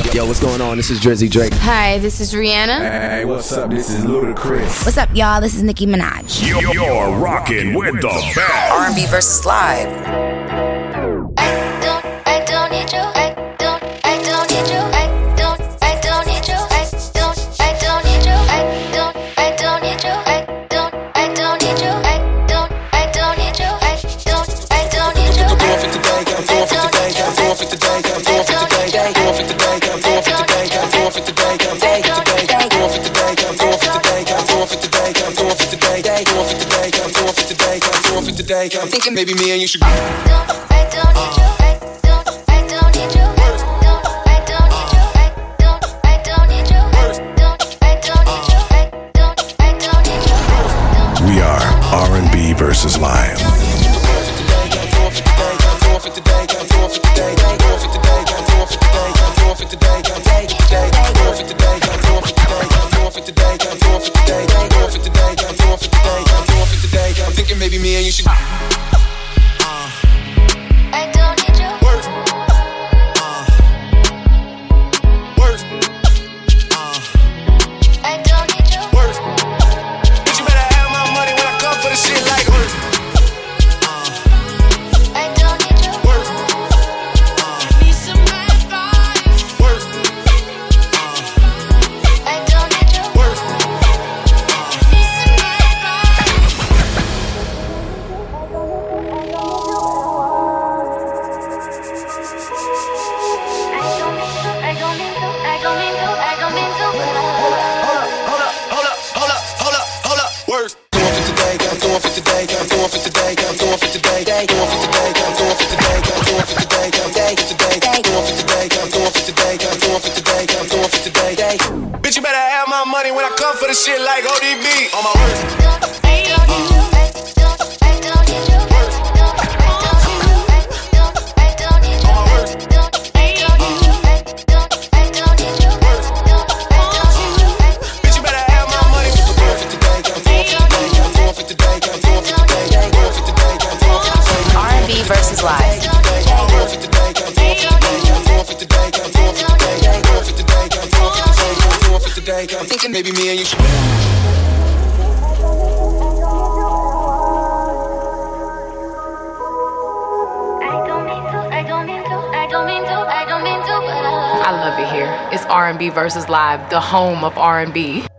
Yo, what's going on? This is Drizzy Drake. Hi, this is Rihanna. Hey, what's up? This is Ludacris. What's up, y'all? This is Nicki Minaj. You're rocking with the best. R&B versus live. I don't need you. I don't need you. I don't need you. I don't need you. I don't need you. I don't need you. I don't need you. I don't need you. I'm doing 50 days. I'm doing 50 days. I'm doing 50 days. I'm doing 50 days. I'm doing 50 days. I'm doing 50 days. I'm doing 50 days. I'm doing 50 days. I'm doing 50 days. I'm doing 50 days. I'm doing 50 days. I'm doing 50 days. I'm doing 50 days. I'm doing 50 days. I'm doing 50 days. I'm thinking maybe me and you should. I don't need you. I don't need you. I don't need you. I don't need you. I don't need you. We are R&B versus live. I'm thinking maybe me and you should. I don't need you. I don't need you. Bitch, you better have my money when I come for the shit like I don't need you. Need some advice. I don't need you. Need some I don't mean to, Hold up, words. Doing 50 days, I'm doing 50 days, I'm doing 50 days, I'm doing 50 days, I'm doing 50 days, I'm doing 50 days, I'm doing 50 days, I'm doing 50 days, I'm doing 50 days, I'm doing 50 days, I'm doing 50 days, I'm doing 50 days. Bitch, you better have my money when I come for the shit like ODB on my words. I don't need you. I don't need you. I don't need you. Bitch, you better have my money. I'm doing 50 days, I'm doing 50 days, I'm doing 50 days, I'm doing 50 days, I'm doing 50 days, I'm doing 50 days. R&B versus live. I'm doing 50 days, I'm doing 50 days, I'm doing 50 days, I'm doing 50 days, I'm doing 50 days, I'm doing 50 days, I'm doing 50 days. I'm thinking maybe me and you should. I love it here. It's R&B versus live, the home of R&B.